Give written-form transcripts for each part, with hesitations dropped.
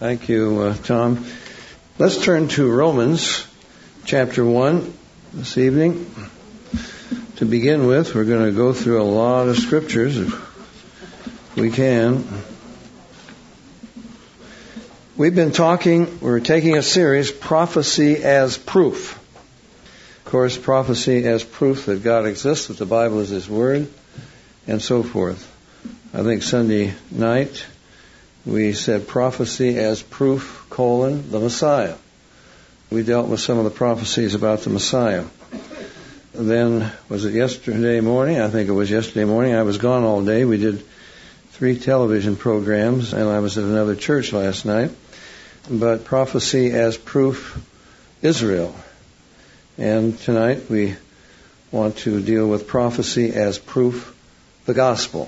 Thank you, Tom. Let's turn to Romans chapter 1 this evening. To begin with, we're going to go through a lot of scriptures if we can. We're taking a series, Prophecy as Proof. Of course, prophecy as proof that God exists, that the Bible is His Word, and so forth. I think Sunday night we said prophecy as proof, the Messiah. We dealt with some of the prophecies about the Messiah. Then, was it yesterday morning? I think it was yesterday morning. I was gone all day. We did 3 television programs, and I was at another church last night. But prophecy as proof, Israel. And tonight we want to deal with prophecy as proof, the gospel.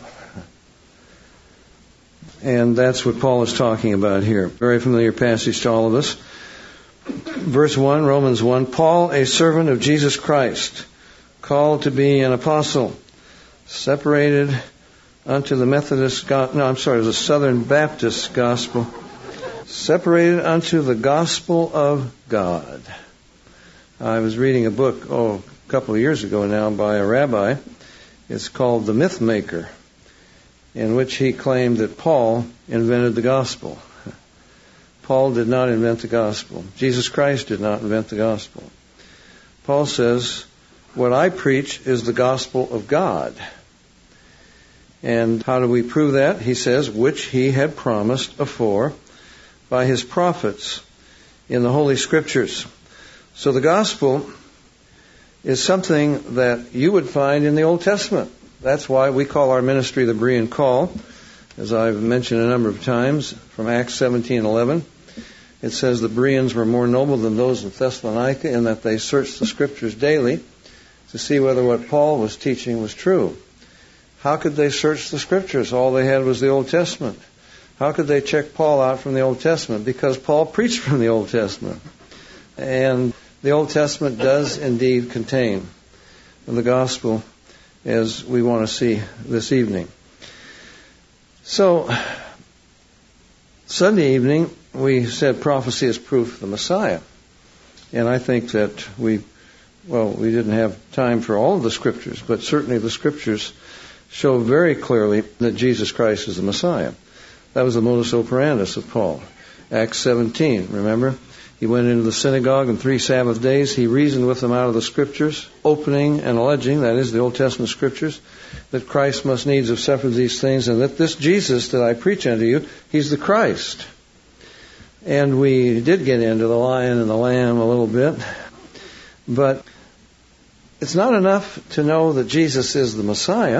And that's what Paul is talking about here. Very familiar passage to all of us. Verse 1, Romans 1, Paul, a servant of Jesus Christ, called to be an apostle, separated unto the Southern Baptist gospel, separated unto the gospel of God. I was reading a book, a couple of years ago now, by a rabbi. It's called The Myth Maker, in which he claimed that Paul invented the gospel. Paul did not invent the gospel. Jesus Christ did not invent the gospel. Paul says, what I preach is the gospel of God. And how do we prove that? He says, which he had promised afore by his prophets in the Holy Scriptures. So the gospel is something that you would find in the Old Testament. That's why we call our ministry the Berean Call. As I've mentioned a number of times, from Acts 17:11, it says the Bereans were more noble than those in Thessalonica in that they searched the Scriptures daily to see whether what Paul was teaching was true. How could they search the Scriptures? All they had was the Old Testament. How could they check Paul out from the Old Testament? Because Paul preached from the Old Testament. And the Old Testament does indeed contain the gospel, as we want to see this evening. So, Sunday evening, we said prophecy is proof of the Messiah. And I think that we didn't have time for all of the Scriptures, but certainly the Scriptures show very clearly that Jesus Christ is the Messiah. That was the modus operandus of Paul. Acts 17, remember? He went into the synagogue on 3 Sabbath days. He reasoned with them out of the Scriptures, opening and alleging, that is the Old Testament Scriptures, that Christ must needs have suffered these things, and that this Jesus that I preach unto you, He's the Christ. And we did get into the lion and the lamb a little bit, but it's not enough to know that Jesus is the Messiah.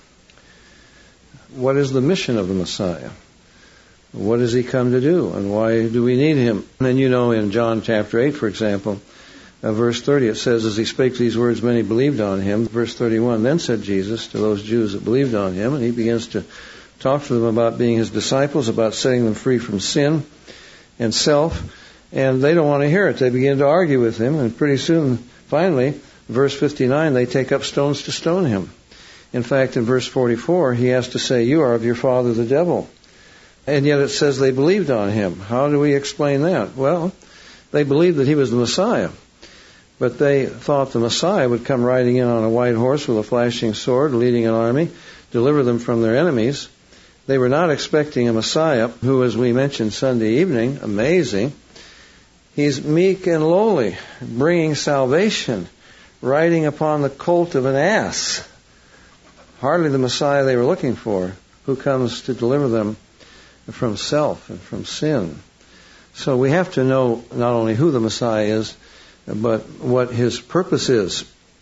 What is the mission of the Messiah? What does He come to do, and why do we need Him? And in John chapter 8, for example, verse 30, it says, as He spake these words, many believed on Him. Verse 31, then said Jesus to those Jews that believed on Him, and He begins to talk to them about being His disciples, about setting them free from sin and self, and they don't want to hear it. They begin to argue with Him, and pretty soon, finally, verse 59, they take up stones to stone Him. In fact, in verse 44, He has to say, you are of your father the devil. And yet it says they believed on Him. How do we explain that? Well, they believed that He was the Messiah. But they thought the Messiah would come riding in on a white horse with a flashing sword, leading an army, deliver them from their enemies. They were not expecting a Messiah who, as we mentioned Sunday evening, amazing, He's meek and lowly, bringing salvation, riding upon the colt of an ass. Hardly the Messiah they were looking for, who comes to deliver them from self and from sin. So we have to know not only who the Messiah is, but what His purpose is.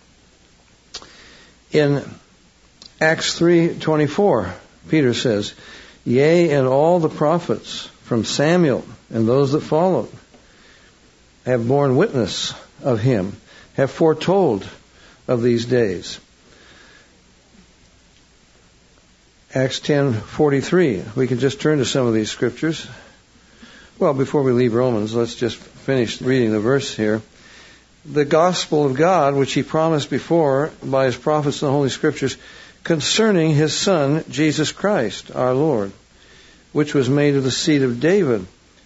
In Acts 3:24, Peter says, yea, and all the prophets from Samuel and those that followed have borne witness of Him, have foretold of these days. Acts 10:43. We can just turn to some of these scriptures. Well, before we leave Romans, let's just finish reading the verse here. The gospel of God, which He promised before by His prophets in the Holy Scriptures, concerning His Son, Jesus Christ, our Lord, which was made of the seed of David,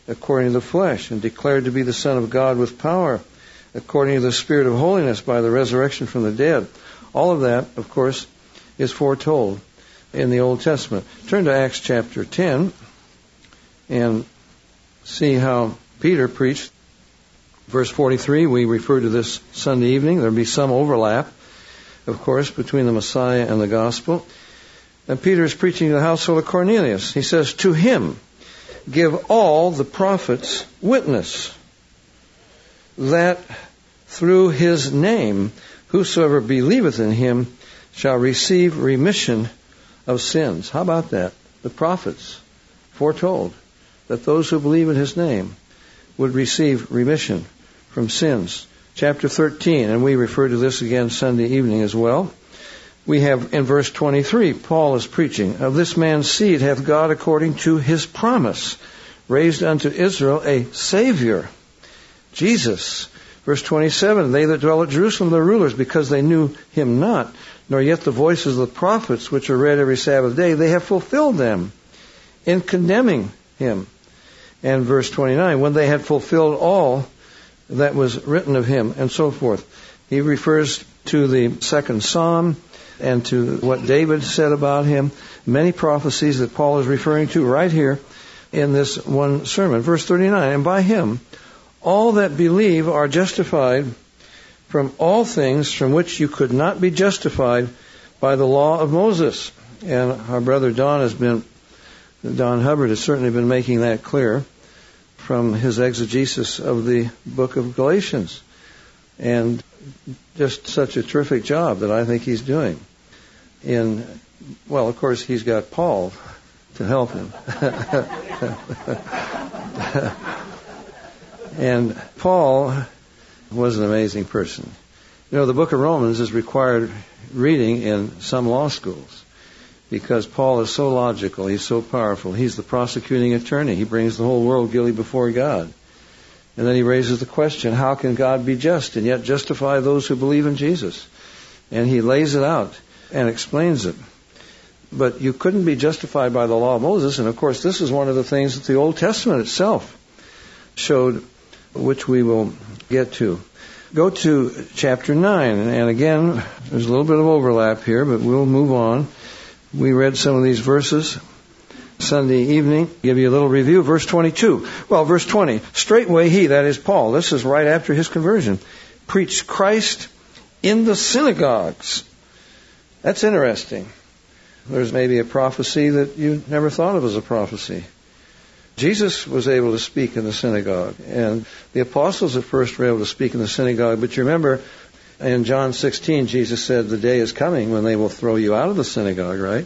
according to the flesh, and declared to be the Son of God with power, according to the Spirit of holiness by the resurrection from the dead. All of that, of course, is foretold in the Old Testament. Turn to Acts chapter 10 and see how Peter preached. Verse 43, we refer to this Sunday evening. There'll be some overlap, of course, between the Messiah and the gospel. And Peter is preaching to the household of Cornelius. He says, to him give all the prophets witness that through his name whosoever believeth in him shall receive remission of sins. How about that? The prophets foretold that those who believe in his name would receive remission from sins. Chapter 13, and we refer to this again Sunday evening as well. We have in verse 23, Paul is preaching, of this man's seed hath God according to his promise raised unto Israel a Savior, Jesus. Verse 27, they that dwell at Jerusalem, the rulers, because they knew him not, nor yet the voices of the prophets which are read every Sabbath day, they have fulfilled them in condemning him. And verse 29, when they had fulfilled all that was written of him, and so forth. He refers to the second psalm and to what David said about him. Many prophecies that Paul is referring to right here in this one sermon. Verse 39, and by him all that believe are justified from all things from which you could not be justified by the law of Moses. And our brother Don Hubbard has certainly been making that clear from his exegesis of the book of Galatians. And just such a terrific job that I think he's doing. Well, of course, he's got Paul to help him. And Paul was an amazing person. You know, the book of Romans is required reading in some law schools because Paul is so logical, he's so powerful. He's the prosecuting attorney. He brings the whole world guilty before God. And then he raises the question, how can God be just and yet justify those who believe in Jesus? And he lays it out and explains it. But you couldn't be justified by the law of Moses. And of course, this is one of the things that the Old Testament itself showed, which we will get to. Go to chapter 9. And again, there's a little bit of overlap here, but we'll move on. We read some of these verses Sunday evening. Give you a little review. Verse 22. Well, verse 20. Straightway he, that is Paul, this is right after his conversion, preached Christ in the synagogues. That's interesting. There's maybe a prophecy that you never thought of as a prophecy. Jesus was able to speak in the synagogue, and the apostles at first were able to speak in the synagogue, but you remember in John 16, Jesus said, the day is coming when they will throw you out of the synagogue, right?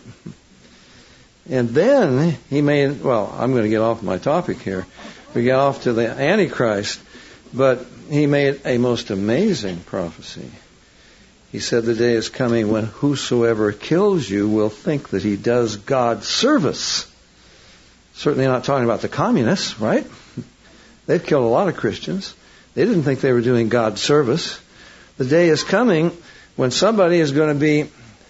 And then he made, well, I'm going to get off my topic here. We get off to the Antichrist, but he made a most amazing prophecy. He said the day is coming when whosoever kills you will think that he does God service. Certainly not talking about the communists, right? They've killed a lot of Christians. They didn't think they were doing God service. The day is coming when somebody is going to be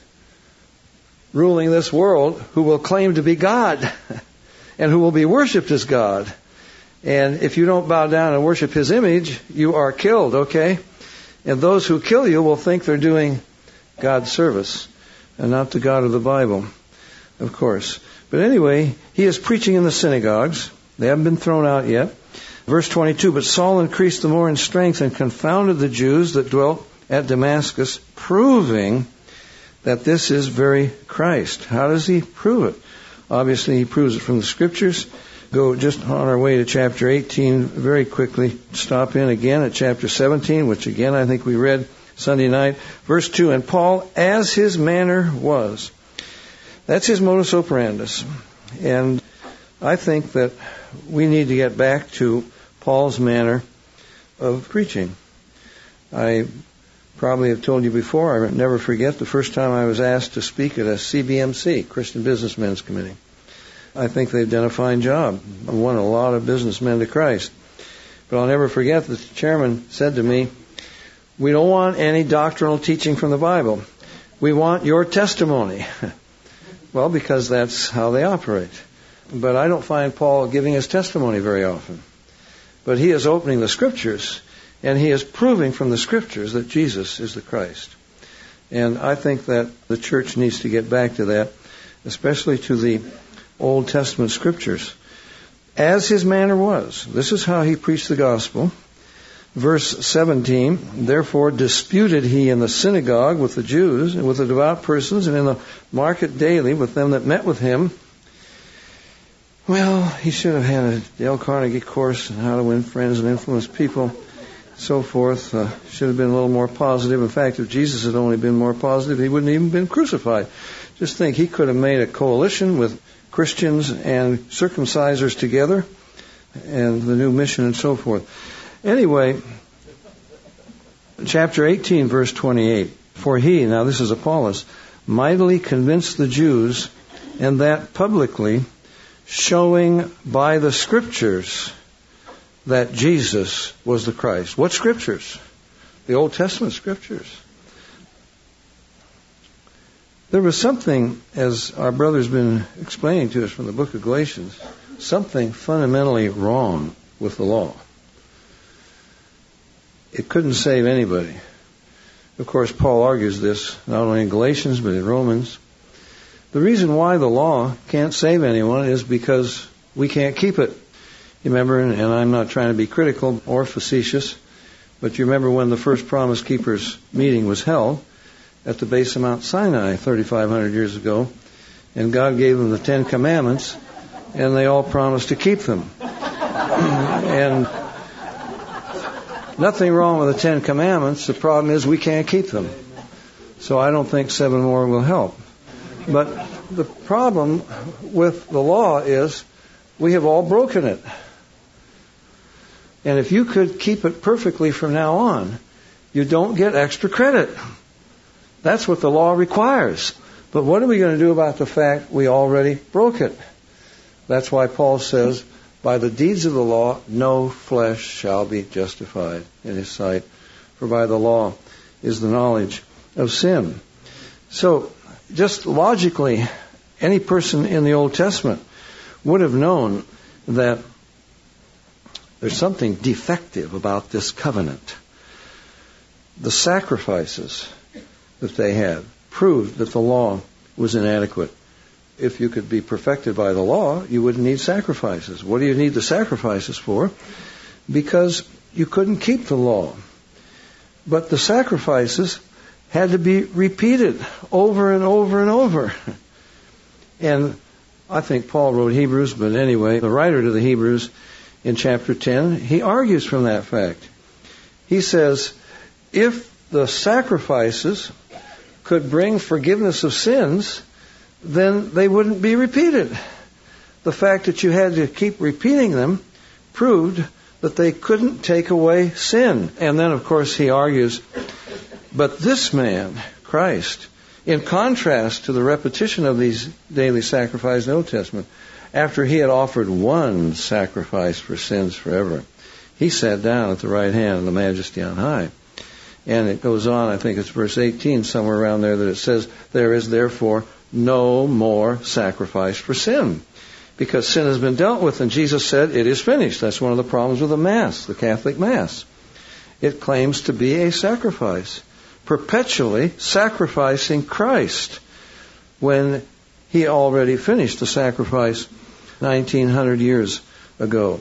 ruling this world who will claim to be God and who will be worshipped as God. And if you don't bow down and worship his image, you are killed, okay? And those who kill you will think they're doing God's service and not the God of the Bible, of course. But anyway, he is preaching in the synagogues. They haven't been thrown out yet. Verse 22, but Saul increased the more in strength and confounded the Jews that dwelt at Damascus, proving that this is very Christ. How does he prove it? Obviously, he proves it from the Scriptures. Go just on our way to chapter 18 very quickly. Stop in again at chapter 17, which again I think we read Sunday night. Verse 2, and Paul, as his manner was. That's his modus operandus. And I think that we need to get back to Paul's manner of preaching. I probably have told you before, I never forget the first time I was asked to speak at a CBMC, Christian Businessmen's Committee. I think they've done a fine job. I've won a lot of businessmen to Christ. But I'll never forget the chairman said to me, we don't want any doctrinal teaching from the Bible. We want your testimony. Well, because that's how they operate. but I don't find Paul giving his testimony very often. But he is opening the Scriptures, and he is proving from the Scriptures that Jesus is the Christ. And I think that the church needs to get back to that, especially to the Old Testament Scriptures. As his manner was. This is how he preached the gospel. Verse 17, therefore disputed he in the synagogue with the Jews and with the devout persons, and in the market daily with them that met with him. Well, he should have had a Dale Carnegie course on how to win friends and influence people, so forth. Should have been a little more positive. In fact, if Jesus had only been more positive, he wouldn't even been crucified. Just think, he could have made a coalition with Christians and circumcisers together, and the new mission and so forth. Anyway, chapter 18, verse 28. For he, now this is Apollos, mightily convinced the Jews, and that publicly, showing by the Scriptures that Jesus was the Christ. What Scriptures? The Old Testament Scriptures. There was something, as our brother's been explaining to us from the book of Galatians, something fundamentally wrong with the law. It couldn't save anybody. Of course, Paul argues this not only in Galatians but in Romans. The reason why the law can't save anyone is because we can't keep it. You remember, and I'm not trying to be critical or facetious, but you remember when the first Promise Keepers meeting was held at the base of Mount Sinai 3,500 years ago, and God gave them the 10 Commandments, and they all promised to keep them. And nothing wrong with the 10 Commandments. The problem is we can't keep them. So I don't think 7 more will help. But the problem with the law is we have all broken it. And if you could keep it perfectly from now on, you don't get extra credit. That's what the law requires. But what are we going to do about the fact we already broke it? That's why Paul says, by the deeds of the law, no flesh shall be justified in his sight. For by the law is the knowledge of sin. So, just logically, any person in the Old Testament would have known that there's something defective about this covenant. The sacrifices that they had proved that the law was inadequate. If you could be perfected by the law, you wouldn't need sacrifices. What do you need the sacrifices for? Because you couldn't keep the law. But the sacrifices had to be repeated over and over and over. And I think Paul wrote Hebrews, but anyway, the writer to the Hebrews in chapter 10, he argues from that fact. He says, if the sacrifices could bring forgiveness of sins, then they wouldn't be repeated. The fact that you had to keep repeating them proved that they couldn't take away sin. And then, of course, he argues, but this man, Christ, in contrast to the repetition of these daily sacrifices in the Old Testament, after he had offered one sacrifice for sins forever, he sat down at the right hand of the Majesty on high. And it goes on, I think it's verse 18, somewhere around there, that it says, there is therefore no more sacrifice for sin, because sin has been dealt with, and Jesus said, it is finished. That's one of the problems with the Mass, the Catholic Mass. It claims to be a sacrifice, perpetually sacrificing Christ when he already finished the sacrifice 1900 years ago.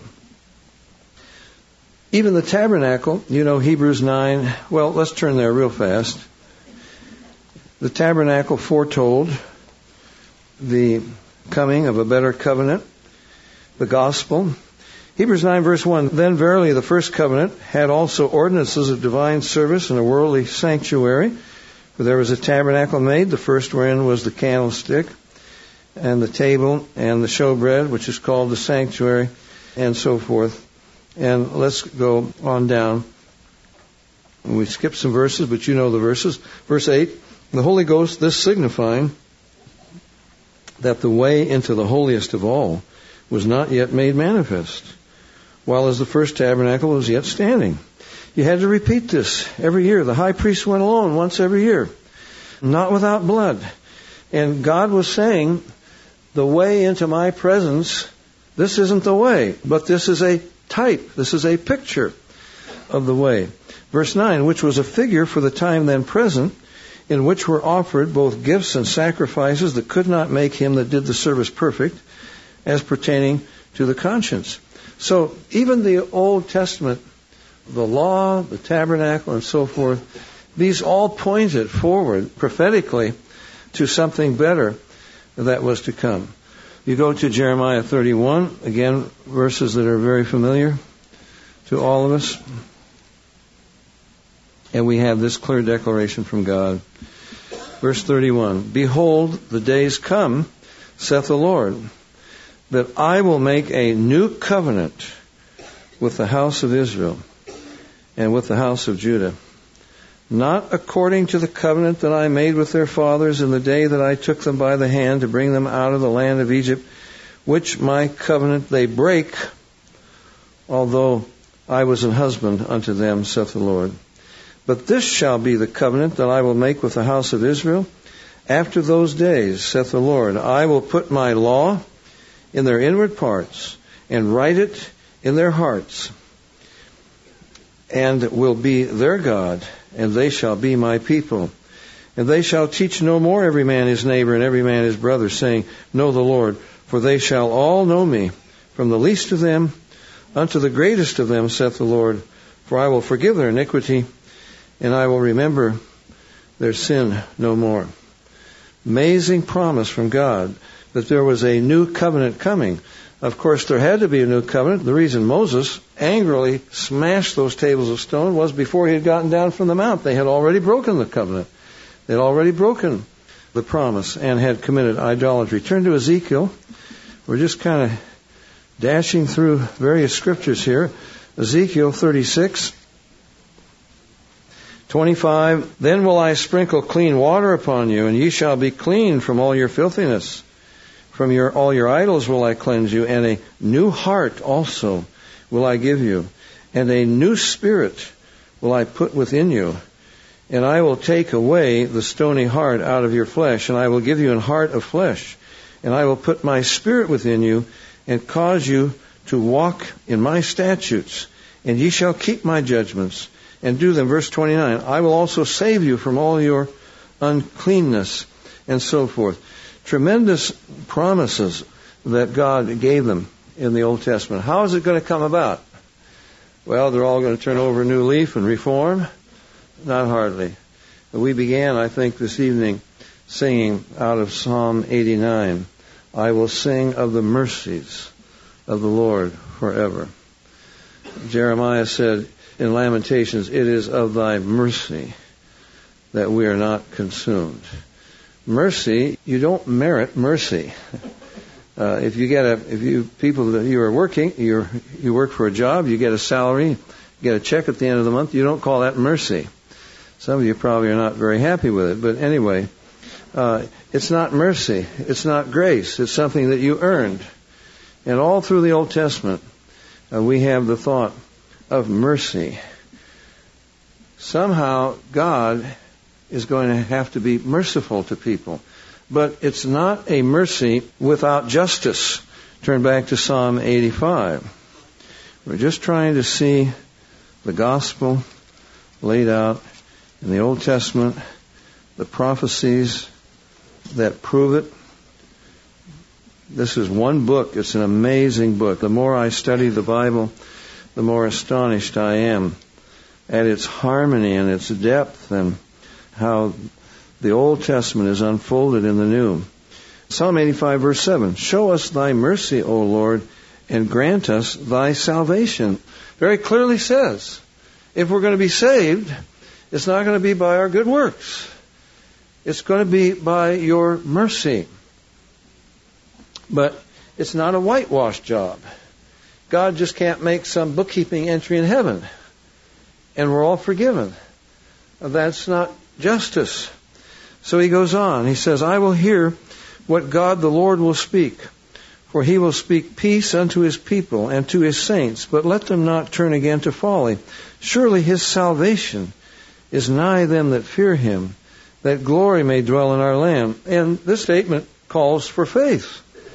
Even the tabernacle, you know, Hebrews 9, well, let's turn there real fast. The tabernacle foretold the coming of a better covenant, the gospel. Hebrews 9 verse 1, then verily the first covenant had also ordinances of divine service and a worldly sanctuary. For there was a tabernacle made, the first wherein was the candlestick, and the table, and the showbread, which is called the sanctuary, and so forth. And let's go on down. We skipped some verses, but you know the verses. Verse 8, the Holy Ghost, this signifying that the way into the holiest of all was not yet made manifest, while as the first tabernacle was yet standing. You had to repeat this every year. The high priest went alone once every year, not without blood. And God was saying, the way into my presence, this isn't the way, but this is a type, this is a picture of the way. Verse 9, which was a figure for the time then present, in which were offered both gifts and sacrifices that could not make him that did the service perfect, as pertaining to the conscience. So even the Old Testament, the law, the tabernacle, and so forth, these all pointed forward prophetically to something better that was to come. You go to Jeremiah 31, again, verses that are very familiar to all of us. And we have this clear declaration from God. Verse 31, behold, the days come, saith the Lord, that I will make a new covenant with the house of Israel and with the house of Judah, not according to the covenant that I made with their fathers in the day that I took them by the hand to bring them out of the land of Egypt, which my covenant they break, although I was an husband unto them, saith the Lord. But this shall be the covenant that I will make with the house of Israel. After those days, saith the Lord, I will put my law in their inward parts, and write it in their hearts, and will be their God, and they shall be my people. And they shall teach no more every man his neighbor and every man his brother, saying, Know the Lord, for they shall all know me, from the least of them unto the greatest of them, saith the Lord. For I will forgive their iniquity, and I will remember their sin no more. Amazing promise from God that there was a new covenant coming. Of course, there had to be a new covenant. The reason Moses angrily smashed those tables of stone was before he had gotten down from the mount. They had already broken the covenant. They had already broken the promise and had committed idolatry. Turn to Ezekiel. We're just kind of dashing through various scriptures here. Ezekiel 36. 25, then will I sprinkle clean water upon you, and ye shall be clean from all your filthiness. From all your idols will I cleanse you, and a new heart also will I give you, and a new spirit will I put within you. And I will take away the stony heart out of your flesh, and I will give you an heart of flesh. And I will put my spirit within you, and cause you to walk in my statutes, and ye shall keep my judgments, and do them. Verse 29, I will also save you from all your uncleanness, and so forth. Tremendous promises that God gave them in the Old Testament. How is it going to come about? Well, they're all going to turn over a new leaf and reform? Not hardly. We began, I think, this evening singing out of Psalm 89, I will sing of the mercies of the Lord forever. Jeremiah said in Lamentations, it is of thy mercy that we are not consumed. Mercy, you don't merit mercy. If you are working, you work for a job, you get a salary, you get a check at the end of the month, you don't call that mercy. Some of you probably are not very happy with it, but anyway, it's not mercy, it's not grace, it's something that you earned. And all through the Old Testament, we have the thought of mercy. Somehow God is going to have to be merciful to people. But it's not a mercy without justice. Turn back to Psalm 85. We're just trying to see the gospel laid out in the Old Testament, the prophecies that prove it. This is one book. It's an amazing book. The more I study the Bible, the more astonished I am at its harmony and its depth and how the Old Testament is unfolded in the New. Psalm 85 verse 7, show us thy mercy, O Lord, and grant us thy salvation. Very clearly says, if we're going to be saved, it's not going to be by our good works. It's going to be by your mercy. But it's not a whitewash job. God just can't make some bookkeeping entry in heaven and we're all forgiven. That's not justice. So he goes on. He says, I will hear what God the Lord will speak, for he will speak peace unto his people and to his saints, but let them not turn again to folly. Surely his salvation is nigh them that fear him, that glory may dwell in our land. And this statement calls for faith.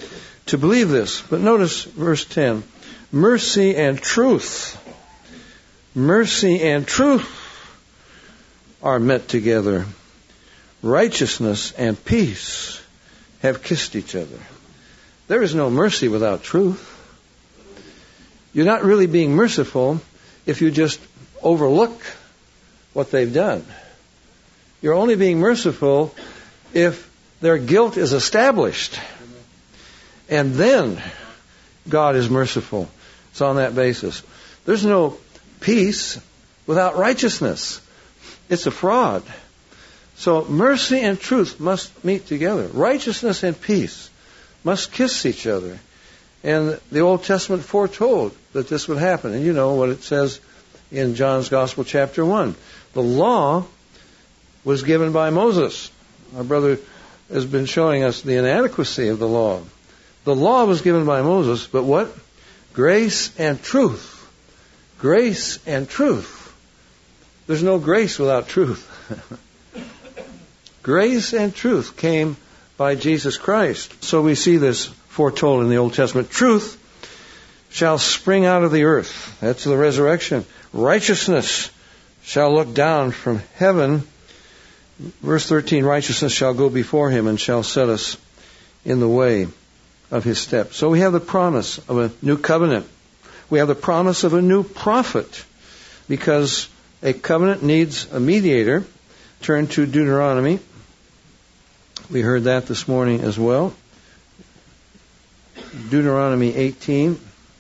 to believe this. But notice verse 10. Mercy and truth. Mercy and truth are met together. Righteousness and peace have kissed each other. There is no mercy without truth. You're not really being merciful if you just overlook what they've done. You're only being merciful if their guilt is established. And then God is merciful. It's on that basis. There's no peace without righteousness. It's a fraud. So mercy and truth must meet together. Righteousness and peace must kiss each other. And the Old Testament foretold that this would happen. And you know what it says in John's Gospel, chapter 1. The law was given by Moses. Our brother has been showing us the inadequacy of the law. The law was given by Moses, but what? Grace and truth. Grace and truth. There's no grace without truth. Grace and truth came by Jesus Christ. So we see this foretold in the Old Testament. Truth shall spring out of the earth. That's the resurrection. Righteousness shall look down from heaven. Verse 13, righteousness shall go before him and shall set us in the way of his steps. So we have the promise of a new covenant. We have the promise of a new prophet, because a covenant needs a mediator. Turn to Deuteronomy. We heard that this morning as well. Deuteronomy 18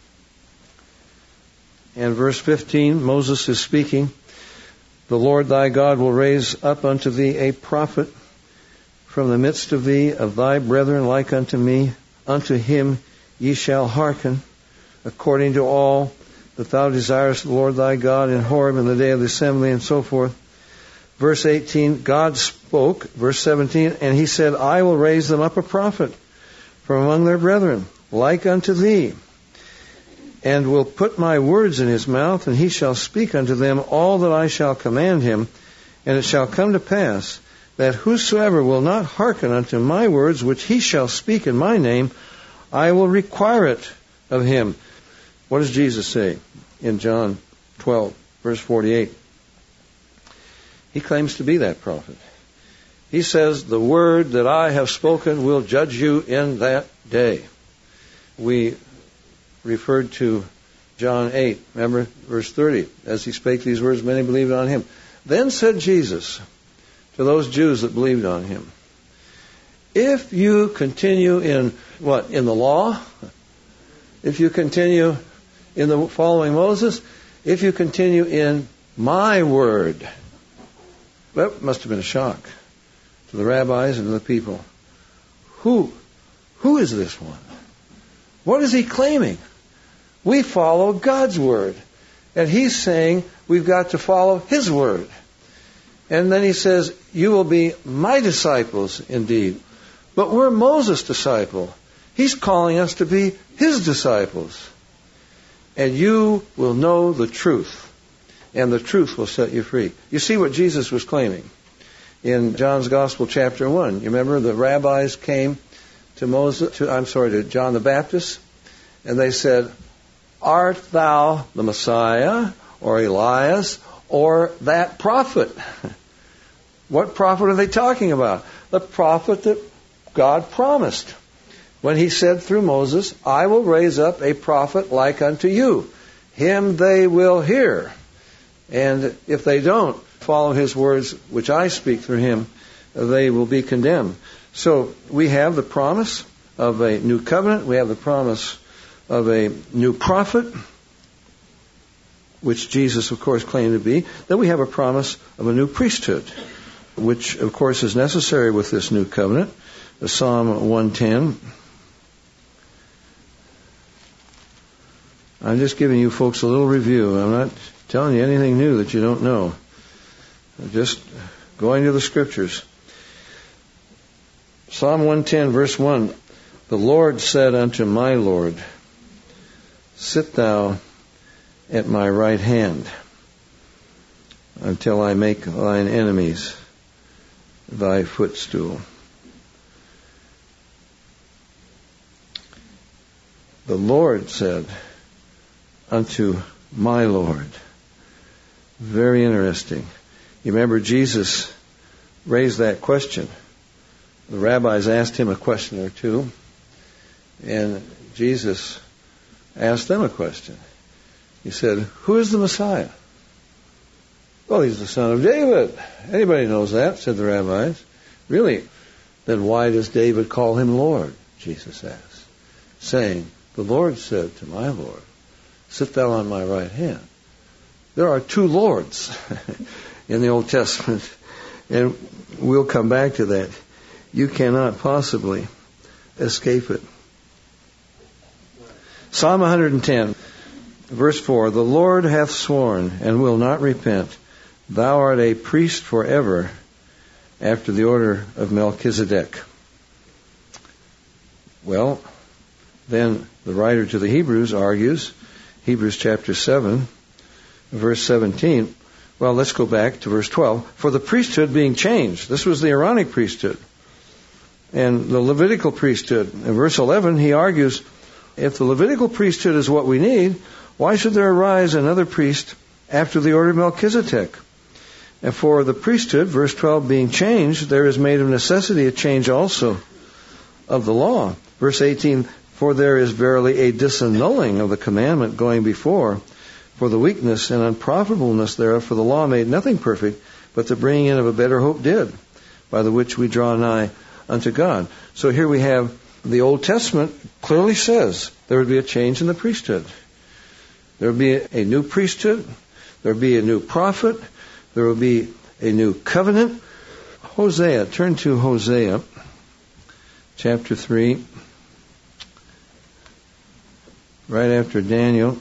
and verse 15, Moses is speaking. The Lord thy God will raise up unto thee a prophet from the midst of thee, of thy brethren like unto me. Unto him ye shall hearken, according to all that thou desirest the Lord thy God in Horeb in the day of the assembly, and so forth. Verse 18, God spoke. Verse 17, and he said, I will raise them up a prophet from among their brethren, like unto thee, and will put my words in his mouth, and he shall speak unto them all that I shall command him. And it shall come to pass that whosoever will not hearken unto my words, which he shall speak in my name, I will require it of him. What does Jesus say in John 12, verse 48? He claims to be that prophet. He says, the word that I have spoken will judge you in that day. We referred to John 8, remember, verse 30. As he spake these words, many believed on him. Then said Jesus to those Jews that believed on him, if you continue in what? In the law? If you continue in the following Moses? If you continue in my word? That must have been a shock to the rabbis and to the people. Who is this one? What is he claiming? We follow God's word. And he's saying we've got to follow his word. And then he says, you will be my disciples indeed. But we're Moses' disciple. He's calling us to be his disciples. And you will know the truth. And the truth will set you free. You see what Jesus was claiming in John's Gospel, chapter 1. You remember the rabbis came to John the Baptist, and they said, art thou the Messiah, or Elias, or that prophet? What prophet are they talking about? The prophet that God promised when he said through Moses, I will raise up a prophet like unto you. Him they will hear. And if they don't follow his words, which I speak through him, they will be condemned. So we have the promise of a new covenant. We have the promise of a new prophet, which Jesus, of course, claimed to be. Then we have a promise of a new priesthood, which, of course, is necessary with this new covenant. Psalm 110. I'm just giving you folks a little review. I'm not telling you anything new that you don't know. I'm just going to the Scriptures. Psalm 110, verse 1. The Lord said unto my Lord, sit thou at my right hand until I make thine enemies thy footstool. the Lord said unto my Lord. Very interesting. You remember Jesus raised that question. The rabbis asked him a question or two, and Jesus asked them a question. He said, who is the Messiah? Well, he's the son of David. Anybody knows that, said the rabbis. Really? Then why does David call him Lord? Jesus asked, saying, the Lord said to my Lord, sit thou on my right hand. There are two Lords in the Old Testament, and we'll come back to that. You cannot possibly escape it. Psalm 110, verse 4, the Lord hath sworn and will not repent. Thou art a priest forever after the order of Melchizedek. Well, then the writer to the Hebrews argues, Hebrews chapter 7, verse 17. Well, let's go back to verse 12. For the priesthood being changed, this was the Aaronic priesthood, and the Levitical priesthood. In verse 11, he argues, if the Levitical priesthood is what we need, why should there arise another priest after the order of Melchizedek? And for the priesthood, verse 12, being changed, there is made of necessity a change also of the law. Verse 18, for there is verily a disannulling of the commandment going before, for the weakness and unprofitableness thereof, for the law made nothing perfect, but the bringing in of a better hope did, by the which we draw nigh unto God. So here we have the Old Testament clearly says there would be a change in the priesthood. There would be a new priesthood. There would be a new prophet. There will be a new covenant. Hosea, turn to Hosea, chapter 3, right after Daniel.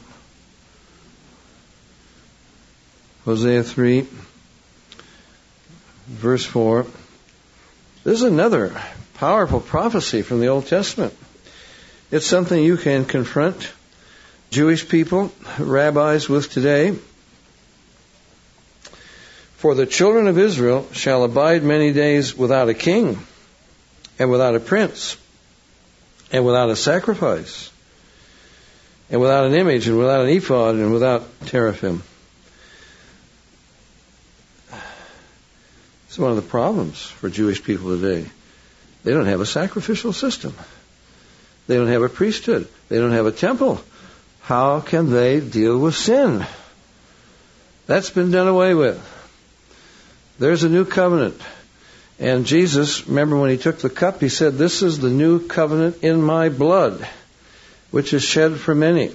Hosea 3, verse 4. This is another powerful prophecy from the Old Testament. It's something you can confront Jewish people, rabbis with today. For the children of Israel shall abide many days without a king, and without a prince, and without a sacrifice, and without an image, and without an ephod, and without teraphim. It's one of the problems for Jewish people today. They don't have a sacrificial system. They don't have a priesthood. They don't have a temple. How can they deal with sin? That's been done away with. There's a new covenant. And Jesus, remember when he took the cup, he said, this is the new covenant in my blood, which is shed for many.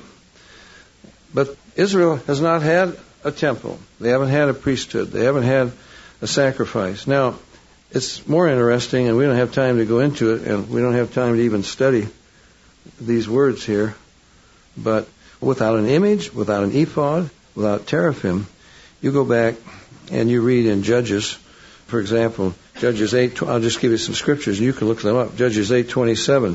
But Israel has not had a temple. They haven't had a priesthood. They haven't had a sacrifice. Now, it's more interesting, and we don't have time to go into it, and we don't have time to even study these words here, but without an image, without an ephod, without teraphim, you go back and you read in Judges, for example, Judges 8, I'll just give you some scriptures, and you can look them up. Judges 8:27,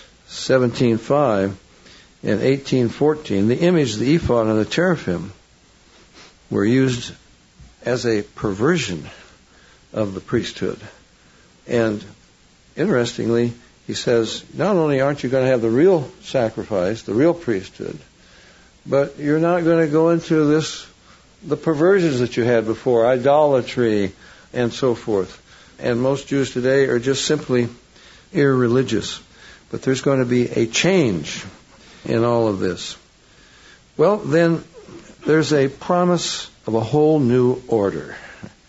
17:5, and 18:14. The image, the ephod, and the teraphim were used as a perversion of the priesthood. And interestingly, he says, not only aren't you going to have the real sacrifice, the real priesthood, but you're not going to go into the perversions that you had before, idolatry and so forth. And most Jews today are just simply irreligious. But there's going to be a change in all of this. Well, then there's a promise of a whole new order.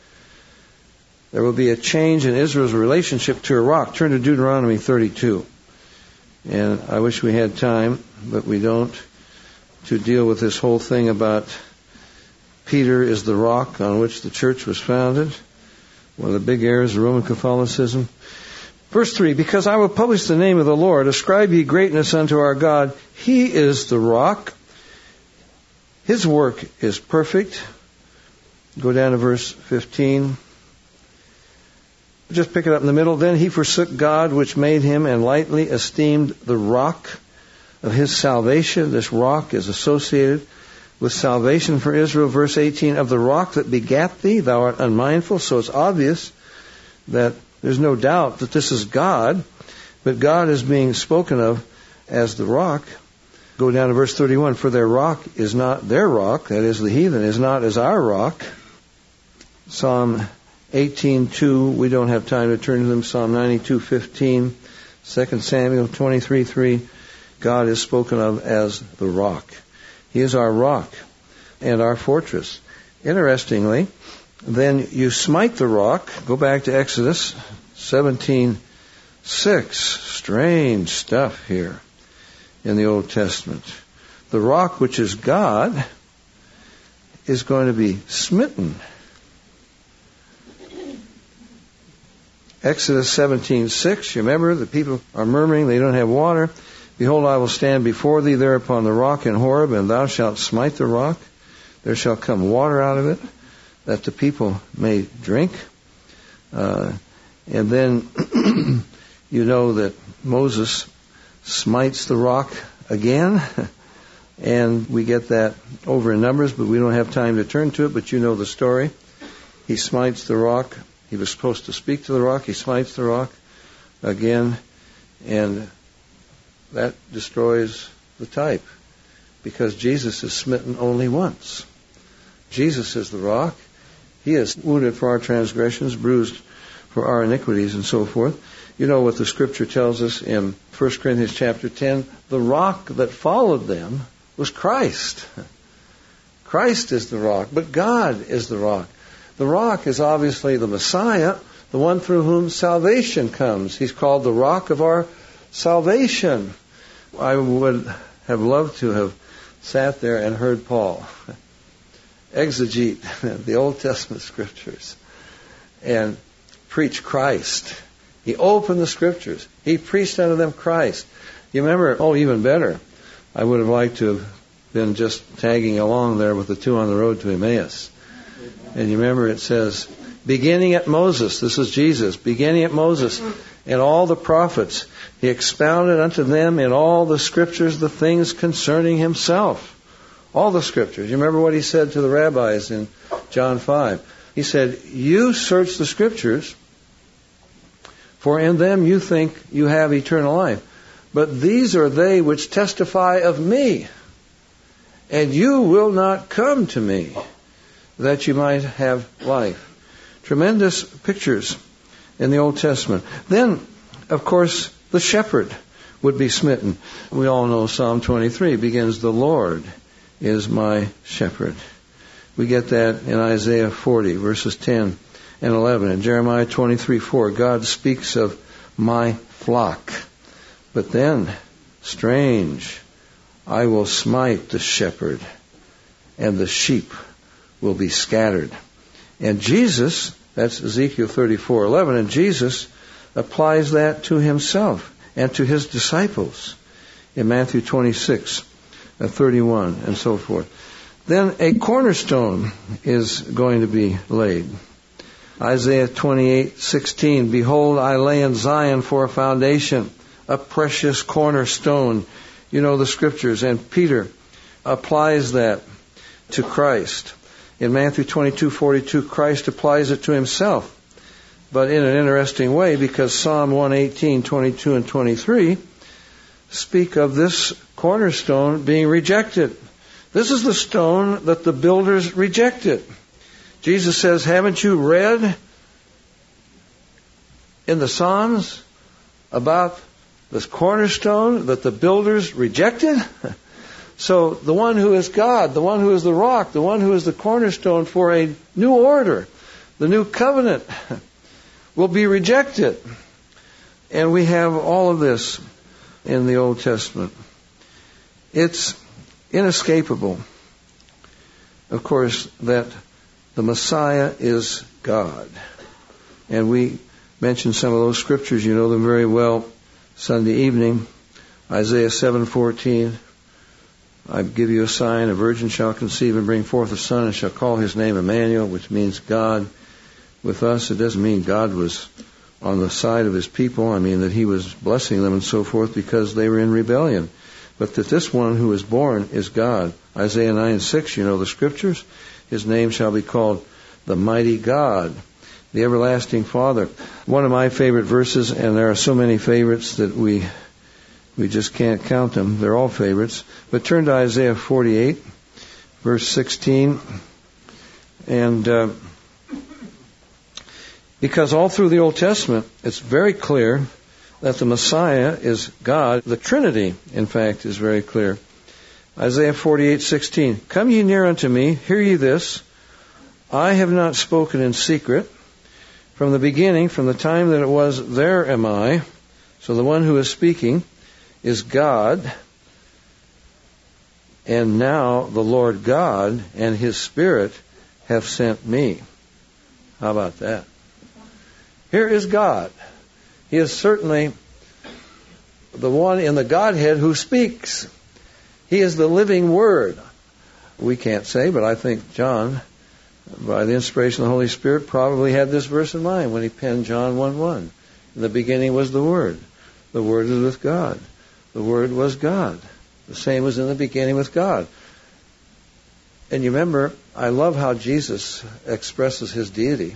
There will be a change in Israel's relationship to a rock. Turn to Deuteronomy 32. And I wish we had time, but we don't, to deal with this whole thing about Peter is the rock on which the church was founded. One of the big errors of Roman Catholicism. Verse 3, because I will publish the name of the Lord, ascribe ye greatness unto our God. He is the rock. His work is perfect. Go down to verse 15. Just pick it up in the middle. Then he forsook God which made him and lightly esteemed the rock of his salvation. This rock is associated with salvation for Israel. Verse 18, of the rock that begat thee, thou art unmindful. So it's obvious that there's no doubt that this is God, but God is being spoken of as the rock. Go down to verse 31. For their rock is not their rock, that is, the heathen, is not as our rock. Psalm 18:2, we don't have time to turn to them. Psalm 92:15, 2 Samuel 23:3, God is spoken of as the rock. He is our rock and our fortress. Interestingly, then you smite the rock. Go back to Exodus 17:6. Strange stuff here in the Old Testament. The rock, which is God, is going to be smitten. Exodus 17:6, you remember, the people are murmuring, they don't have water. Behold, I will stand before thee there upon the rock in Horeb, and thou shalt smite the rock. There shall come water out of it, that the people may drink. And then you know that Moses smites the rock again, and we get that over in Numbers, but we don't have time to turn to it, but you know the story. He smites the rock. He was supposed to speak to the rock. He smites the rock again, and that destroys the type, because Jesus is smitten only once. Jesus is the rock. He is wounded for our transgressions, bruised for our iniquities, and so forth. You know what the Scripture tells us in 1 Corinthians chapter 10? The rock that followed them was Christ. Christ is the rock, but God is the rock. The rock is obviously the Messiah, the one through whom salvation comes. He's called the rock of our salvation. I would have loved to have sat there and heard Paul exegete the Old Testament Scriptures and preach Christ. He opened the Scriptures. He preached unto them Christ. You remember, even better, I would have liked to have been just tagging along there with the two on the road to Emmaus. And you remember it says, beginning at Moses, this is Jesus, beginning at Moses and all the prophets, he expounded unto them in all the Scriptures the things concerning himself. All the Scriptures. You remember what he said to the rabbis in John 5? He said, you search the Scriptures, for in them you think you have eternal life. But these are they which testify of me, and you will not come to me, that you might have life. Tremendous pictures in the Old Testament. Then, of course, the shepherd would be smitten. We all know Psalm 23 begins, the Lord is my shepherd. We get that in Isaiah 40, verses 10 and 11. In Jeremiah 23:4, God speaks of my flock. But then, strange, I will smite the shepherd, and the sheep will be scattered. And Jesus, that's Ezekiel 34:11, and Jesus applies that to himself and to his disciples in Matthew 26:31 and so forth. Then a cornerstone is going to be laid. Isaiah 28:16, behold, I lay in Zion for a foundation, a precious cornerstone. You know the Scriptures, and Peter applies that to Christ. In Matthew 22:42, Christ applies it to himself, but in an interesting way, because Psalm 118, 22 and 23 speak of this cornerstone being rejected. This is the stone that the builders rejected. Jesus says, haven't you read in the Psalms about this cornerstone that the builders rejected? So the one who is God, the one who is the rock, the one who is the cornerstone for a new order, the new covenant, will be rejected. And we have all of this in the Old Testament. It's inescapable, of course, that the Messiah is God. And we mentioned some of those scriptures. You know them very well. Sunday evening, Isaiah 7:14. I give you a sign, a virgin shall conceive and bring forth a son, and shall call his name Emmanuel, which means God with us. It doesn't mean God was on the side of his people. I mean that he was blessing them and so forth because they were in rebellion. But that this one who is born is God. Isaiah 9:6, you know the scriptures. His name shall be called the Mighty God, the Everlasting Father. One of my favorite verses, and there are so many favorites that we We just can't count them. They're all favorites. But turn to Isaiah 48, verse 16. And because all through the Old Testament, it's very clear that the Messiah is God. The Trinity, in fact, is very clear. Isaiah 48:16. Come ye near unto me, hear ye this. I have not spoken in secret. From the beginning, from the time that it was, there am I. So the one who is speaking is God. And now the Lord God and His Spirit have sent me. How about that? Here is God. He is certainly the one in the Godhead who speaks. He is the living Word. We can't say, but I think John, by the inspiration of the Holy Spirit, probably had this verse in mind when he penned John 1:1. In the beginning was the Word. The Word was with God. The Word was God. The same was in the beginning with God. And you remember, I love how Jesus expresses His deity.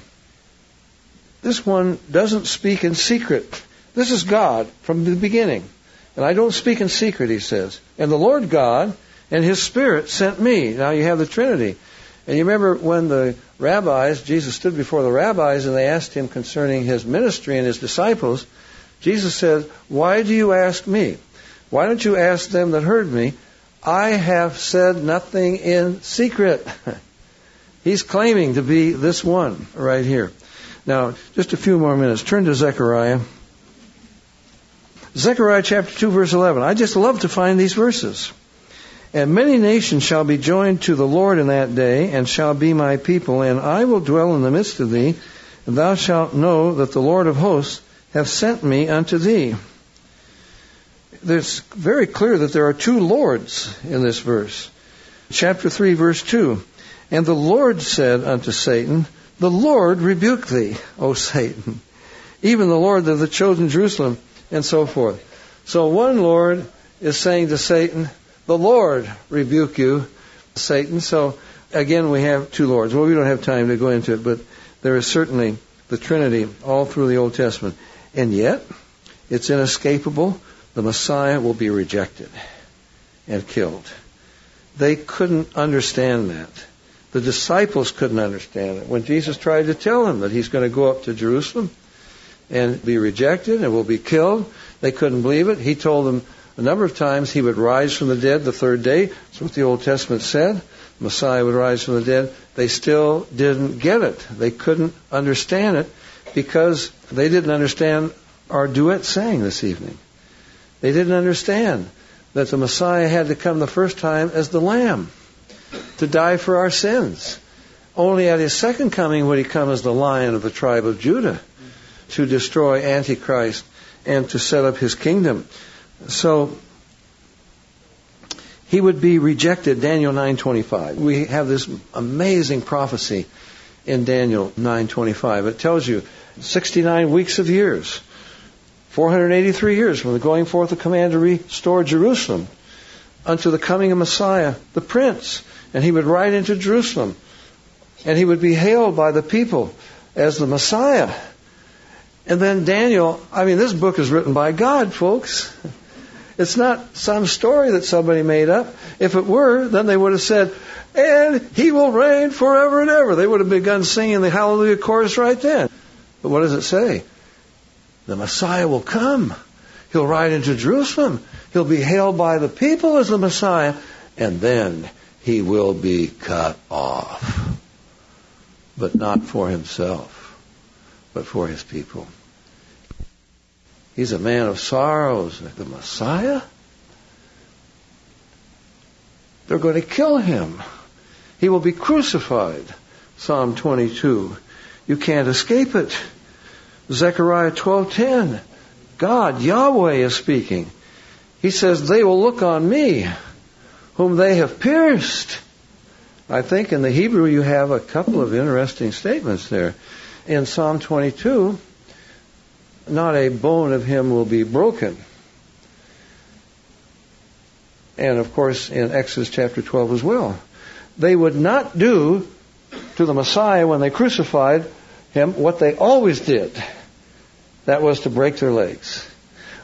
This one doesn't speak in secret. This is God from the beginning. And I don't speak in secret, He says. And the Lord God and His Spirit sent me. Now you have the Trinity. And you remember when the rabbis, Jesus stood before the rabbis and they asked Him concerning His ministry and His disciples, Jesus said, why do you ask me? Why don't you ask them that heard me? I have said nothing in secret. He's claiming to be this one right here. Now, just a few more minutes. Turn to Zechariah. Zechariah chapter 2, verse 11. I just love to find these verses. And many nations shall be joined to the Lord in that day, and shall be my people, and I will dwell in the midst of thee, and thou shalt know that the Lord of hosts hath sent me unto thee. It's very clear that there are two Lords in this verse. Chapter 3, verse 2. And the Lord said unto Satan, the Lord rebuke thee, O Satan, even the Lord of the chosen Jerusalem, and so forth. So one Lord is saying to Satan, the Lord rebuke you, Satan. So again, we have two Lords. Well, we don't have time to go into it, but there is certainly the Trinity all through the Old Testament. And yet, it's inescapable. The Messiah will be rejected and killed. They couldn't understand that. The disciples couldn't understand it. When Jesus tried to tell them that He's going to go up to Jerusalem and be rejected and will be killed, they couldn't believe it. He told them a number of times He would rise from the dead the third day. That's what the Old Testament said. The Messiah would rise from the dead. They still didn't get it. They couldn't understand it because they didn't understand our duet sang this evening. They didn't understand that the Messiah had to come the first time as the Lamb to die for our sins. Only at His second coming would He come as the Lion of the tribe of Judah to destroy Antichrist and to set up His kingdom. So He would be rejected, Daniel 9:25. We have this amazing prophecy in Daniel 9:25. It tells you 69 weeks of years, 483 years from the going forth of command to restore Jerusalem unto the coming of Messiah, the Prince. And He would ride into Jerusalem. And He would be hailed by the people as the Messiah. And then Daniel, this book is written by God, folks. It's not some story that somebody made up. If it were, then they would have said, and He will reign forever and ever. They would have begun singing the Hallelujah chorus right then. But what does it say? The Messiah will come. He'll ride into Jerusalem. He'll be hailed by the people as the Messiah. And then He will be cut off. But not for Himself, but for His people. He's a man of sorrows. The Messiah? They're going to kill Him. He will be crucified. Psalm 22. You can't escape it. Zechariah 12:10. God, Yahweh, is speaking. He says, they will look on me, whom they have pierced. I think in the Hebrew you have a couple of interesting statements there. In Psalm 22, not a bone of Him will be broken. And of course in Exodus chapter 12 as well. They would not do to the Messiah when they crucified Him what they always did. That was to break their legs.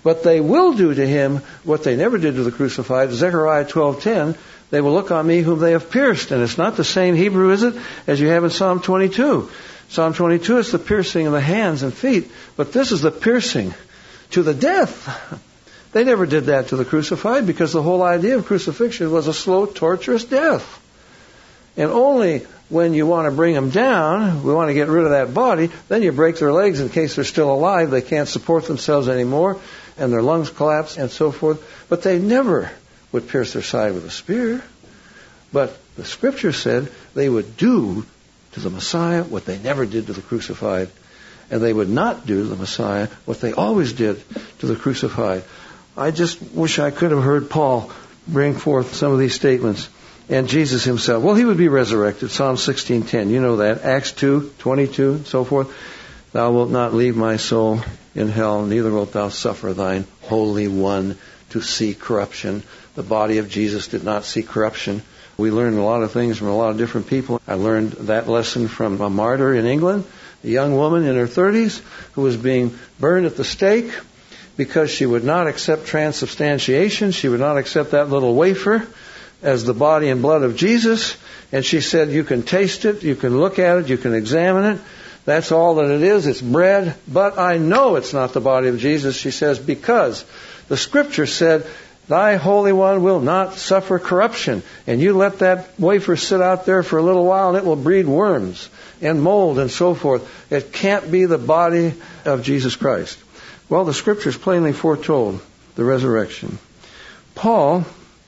But they will do to him what they never did to the crucified. Zechariah 12:10, they will look on me whom they have pierced. And it's not the same Hebrew, is it, as you have in Psalm 22. Psalm 22 is the piercing of the hands and feet. But this is the piercing to the death. They never did that to the crucified because the whole idea of crucifixion was a slow, torturous death. And only when you want to bring them down, we want to get rid of that body, then you break their legs in case they're still alive. They can't support themselves anymore, and their lungs collapse and so forth. But they never would pierce their side with a spear. But the Scripture said they would do to the Messiah what they never did to the crucified. And they would not do to the Messiah what they always did to the crucified. I just wish I could have heard Paul bring forth some of these statements. And Jesus himself, well, he would be resurrected. Psalm 16:10, you know that. Acts 2:22, and so forth. Thou wilt not leave my soul in hell, neither wilt thou suffer thine Holy One to see corruption. The body of Jesus did not see corruption. We learned a lot of things from a lot of different people. I learned that lesson from a martyr in England, a young woman in her 30s who was being burned at the stake because she would not accept transubstantiation. She would not accept that little wafer as the body and blood of Jesus. And she said, you can taste it, you can look at it, you can examine it. That's all that it is. It's bread. But I know it's not the body of Jesus, she says, because the Scripture said, thy Holy One will not suffer corruption. And you let that wafer sit out there for a little while and it will breed worms and mold and so forth. It can't be the body of Jesus Christ. Well, the Scriptures plainly foretold the resurrection. Paul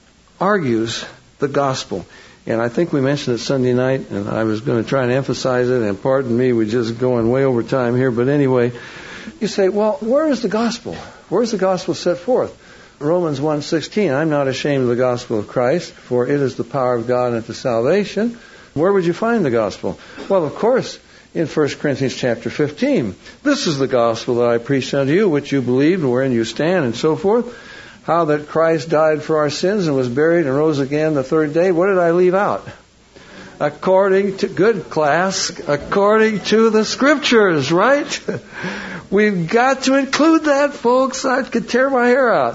argues the gospel. And I think we mentioned it Sunday night, and I was going to try and emphasize it, and pardon me, we're just going way over time here, but anyway, you say, well, where is the gospel? Where is the gospel set forth? Romans 1:16, I'm not ashamed of the gospel of Christ, for it is the power of God unto salvation. Where would you find the gospel? Well, of course, in 1 Corinthians chapter 15. This is the gospel that I preached unto you, which you believed, wherein you stand, and so forth. How that Christ died for our sins and was buried and rose again the third day. What did I leave out? According to, good class, according to the Scriptures, right? We've got to include that, folks. I could tear my hair out.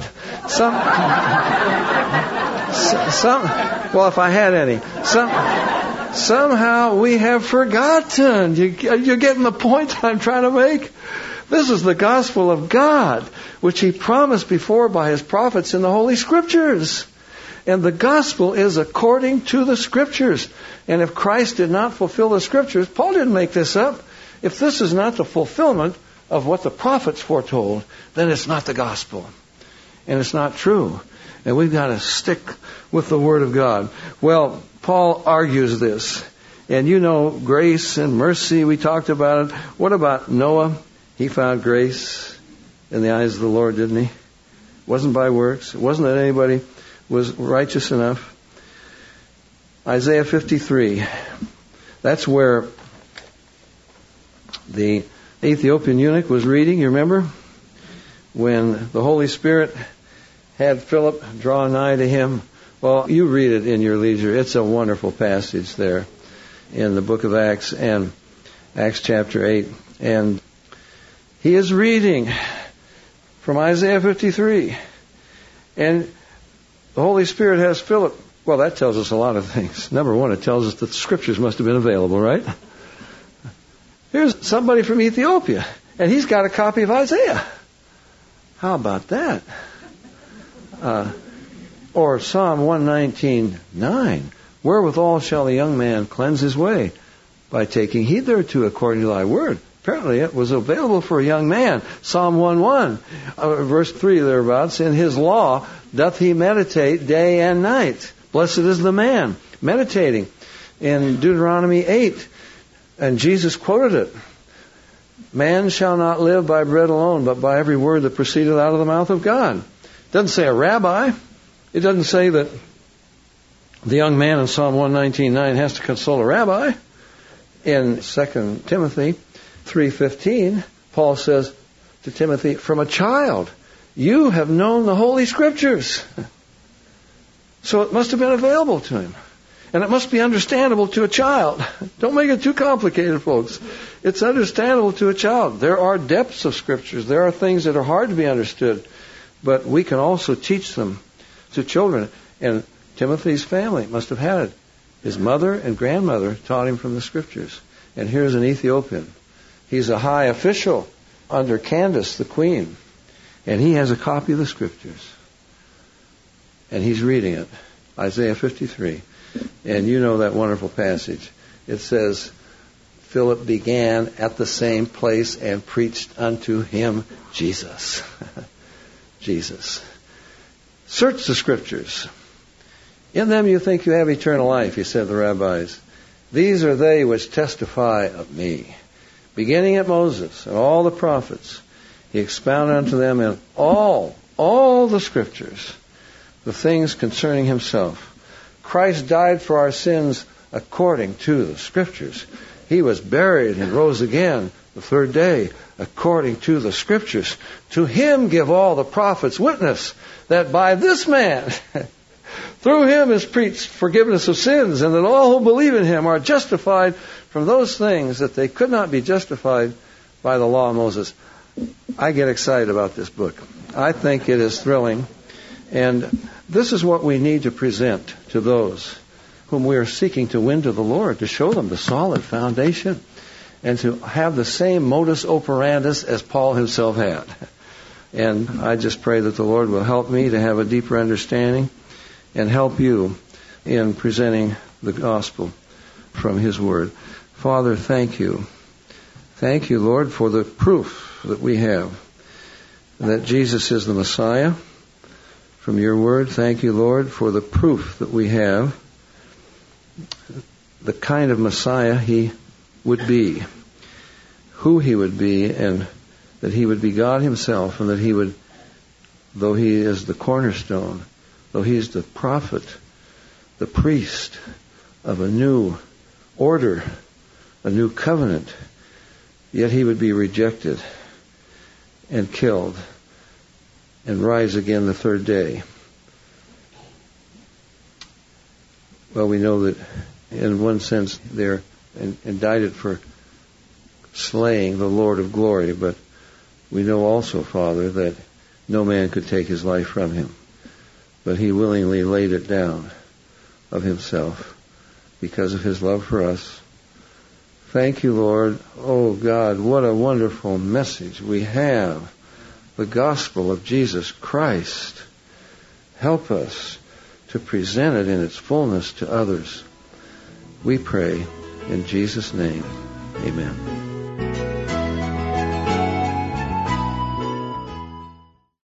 Well, if I had any. Somehow we have forgotten. You're getting the point I'm trying to make? This is the gospel of God, which He promised before by His prophets in the Holy Scriptures. And the gospel is according to the Scriptures. And if Christ did not fulfill the Scriptures, Paul didn't make this up. If this is not the fulfillment of what the prophets foretold, then it's not the gospel. And it's not true. And we've got to stick with the Word of God. Well, Paul argues this. And you know, grace and mercy, we talked about it. What about Noah? He found grace in the eyes of the Lord, didn't he? It wasn't by works. It wasn't that anybody was righteous enough. Isaiah 53. That's where the Ethiopian eunuch was reading, you remember? When the Holy Spirit had Philip draw nigh to him. Well, you read it in your leisure. It's a wonderful passage there in the book of Acts and Acts chapter 8. And he is reading from Isaiah 53. And the Holy Spirit has Philip. Well, that tells us a lot of things. Number one, it tells us that the Scriptures must have been available, right? Here's somebody from Ethiopia, and he's got a copy of Isaiah. How about that? Or Psalm 119:9. Wherewithal shall the young man cleanse his way? By taking heed thereto according to thy word. Apparently it was available for a young man. Psalm 1:1, verse 3 thereabouts, in his law doth he meditate day and night. Blessed is the man meditating. In Deuteronomy 8, and Jesus quoted it, man shall not live by bread alone, but by every word that proceedeth out of the mouth of God. It doesn't say a rabbi. It doesn't say that the young man in Psalm 119:9 has to consult a rabbi. In 2 Timothy 3:15, Paul says to Timothy, from a child, you have known the Holy Scriptures. So it must have been available to him. And it must be understandable to a child. Don't make it too complicated, folks. It's understandable to a child. There are depths of Scriptures. There are things that are hard to be understood. but we can also teach them to children. And Timothy's family must have had it. His mother and grandmother taught him from the Scriptures. And here's an Ethiopian. He's a high official under Candace, the queen. And he has a copy of the Scriptures. And he's reading it. Isaiah 53. And you know that wonderful passage. It says, Philip began at the same place and preached unto him Jesus. Jesus. Search the Scriptures. In them you think you have eternal life, he said the rabbis. These are they which testify of me. Beginning at Moses and all the prophets, he expounded unto them in all the Scriptures, the things concerning himself. Christ died for our sins according to the Scriptures. He was buried and rose again the third day according to the Scriptures. To him give all the prophets witness that by this man, through him is preached forgiveness of sins, and that all who believe in him are justified from those things that they could not be justified by the law of Moses. I get excited about this book. I think it is thrilling. And this is what we need to present to those whom we are seeking to win to the Lord, to show them the solid foundation and to have the same modus operandus as Paul himself had. And I just pray that the Lord will help me to have a deeper understanding and help you in presenting the gospel from His Word. Father, thank you. Thank you, Lord, for the proof that we have that Jesus is the Messiah from your Word. Thank you, Lord, for the proof that we have the kind of Messiah He would be, who He would be, and that He would be God Himself, and that He would, though He is the cornerstone, though He's the prophet, the priest of a new order, a new covenant, yet He would be rejected and killed and rise again the third day. Well, we know that in one sense they're indicted for slaying the Lord of glory, but we know also, Father, that no man could take His life from Him, but He willingly laid it down of Himself because of His love for us. Thank you, Lord. Oh, God, what a wonderful message we have. The gospel of Jesus Christ. Help us to present it in its fullness to others. We pray in Jesus' name. Amen.